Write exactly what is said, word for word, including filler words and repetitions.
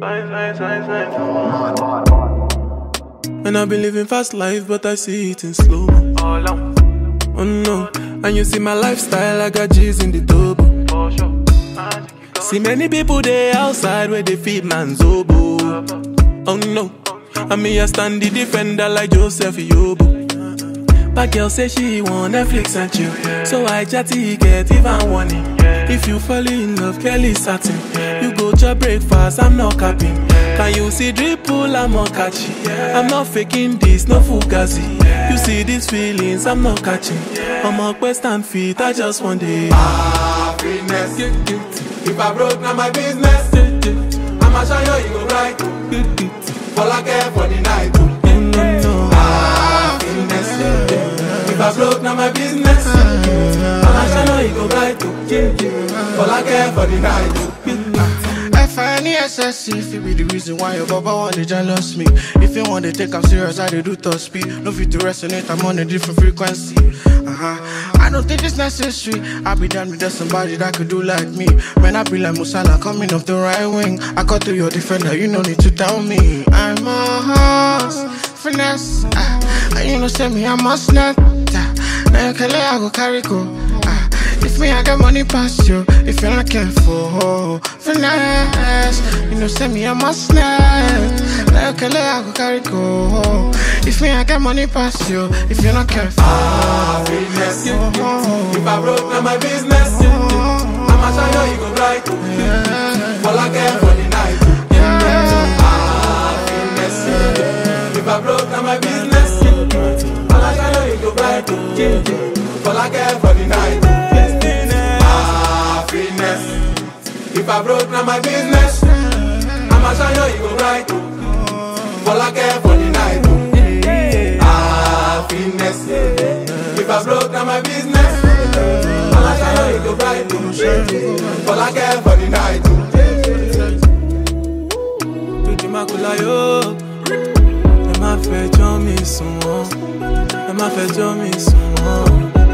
And I've been living fast life, but I see it in slow. Oh no, and you see my lifestyle, I got G's in the double. See many people there outside where they feed man's oboe. Oh no, and me I stand the defender like Joseph Yobo. But girl say she want Netflix and chill, so I chatty get even warning. If you fall in love, Kelly satin, you go to breakfast, I'm not capping. Can you see dripple, I'm not catchy. I'm not faking this, no fugazi. You see these feelings, I'm not catching. I'm a quest and feet, I just want it. Happiness. If I broke, now my business. I'ma show you, you go right. All I care for the night. Happiness. If I broke, now my business. I'ma show you, you go right. All I care for the night. F I N E S S C, if it be the reason why your baba want to jealous me. If you want to take I'm serious, I do top speed. No fit to resonate, I'm on a different frequency. Uh-huh. I don't think it's necessary. I be done with just somebody that could do like me. When I be like Musala coming off the right wing, I got to your defender, you no need to tell me. I'm a horse, finesse. Uh, and you know say me, I must not. Uh, now you can let I go carry go. If me, I got money past you. If you're not careful, finesse. You know, send me a must net. Like a I go carry go. If me, I got money past you. If you're not careful, happiness. If I broke, now my business. I'ma show you, you go right. All I care for the night. Happiness. If I broke, now my business. I'ma show you, you go right. All I care for the night. If I broke, now my business. I'ma show you, you go right. All I care for the night. Happiness. If I broke, now my business. I'ma show you, you go right. All I care for the night. Tuji makula yo, ẹ má fẹjọ́ mi sùn wọ́n, ẹ má fẹjọ́ mi sùn wọ́n.